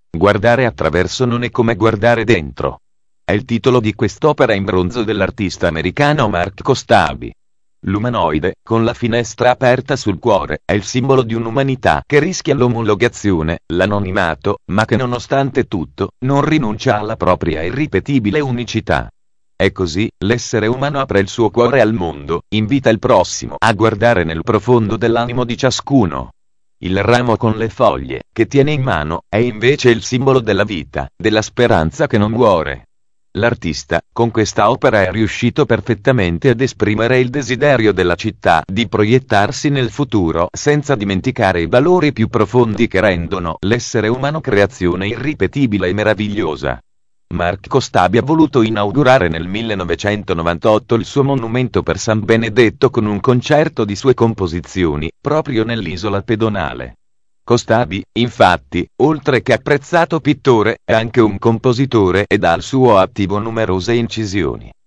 Guardare attraverso non è come guardare dentro. È il titolo di quest'opera in bronzo dell'artista americano Mark Kostabi. L'umanoide, con la finestra aperta sul cuore, è il simbolo di un'umanità che rischia l'omologazione, l'anonimato, ma che nonostante tutto, non rinuncia alla propria irripetibile unicità. E così, l'essere umano apre il suo cuore al mondo, invita il prossimo a guardare nel profondo dell'animo di ciascuno. Il ramo con le foglie, che tiene in mano, è invece il simbolo della vita, della speranza che non muore. L'artista, con questa opera è riuscito perfettamente ad esprimere il desiderio della città di proiettarsi nel futuro senza dimenticare i valori più profondi che rendono l'essere umano creazione irripetibile e meravigliosa. Mark Kostabi ha voluto inaugurare nel 1998 il suo monumento per San Benedetto con un concerto di sue composizioni, proprio nell'isola pedonale. Kostabi, infatti, oltre che apprezzato pittore, è anche un compositore ed ha al suo attivo numerose incisioni.